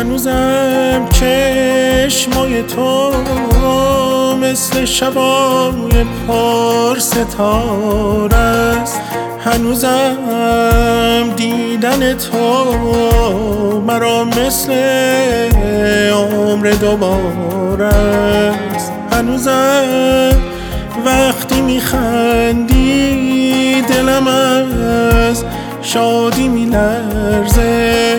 هنوزم چشمای تو مثل شبای پر ستاره است. هنوزم دیدن تو مرا مثل عمر دوباره است. هنوزم وقتی میخندی دلم از شادی میلرزه.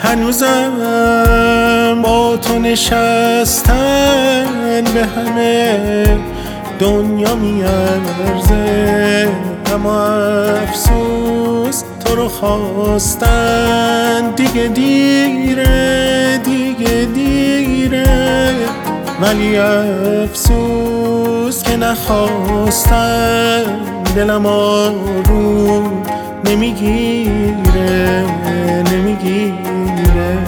هنوزم با تو نشستن به همه دنیا میارزه. اما افسوس تو رو خواستن دیگه دیره، دیگه دیره. ولی افسوس که نخواستن دلم آروم نمیگیره، نمیگیره.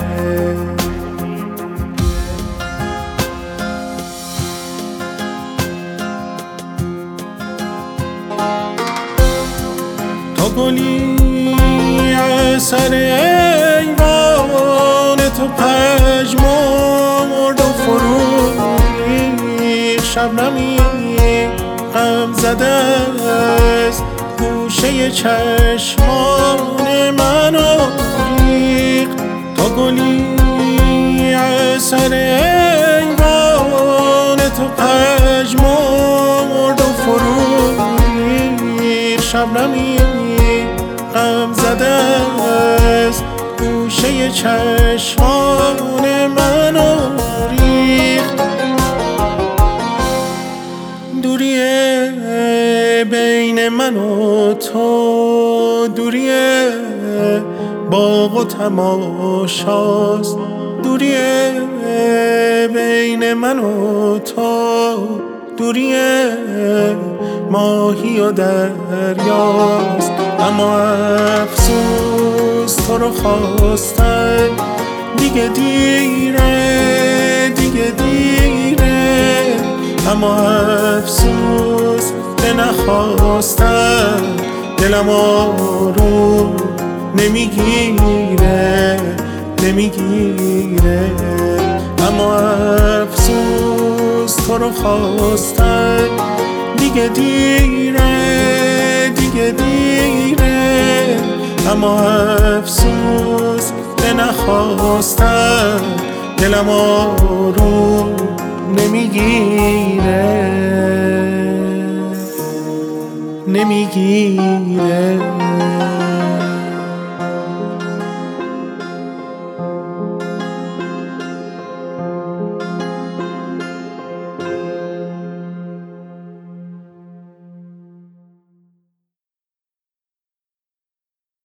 تو گلی اثر ایوان تو پژمرد و فرو ریخت. شبنمی غم زده است گوشه چشمان منو ریخت. تو گلی اثر ایوان تو پژمرد و فرو ریخت. شبنمی غم زده است گوشه چشمان منو ریخت. دوریه بین من و تو، دوریه باغ و تماشاست. دوریه بین من و تو، دوریه ماهی و دریاست. اما افسوس تو رو خواستن دیگه دیره، دیگه دیره. اما افسوس که نخواستن دلم آروم نمیگیره، نمیگیره. اما افسوس تو رو خواستن دیگه دیره، دیگه دیره. اما افسوس که نخواستن دلم آروم نمیگیره، نمیگیره.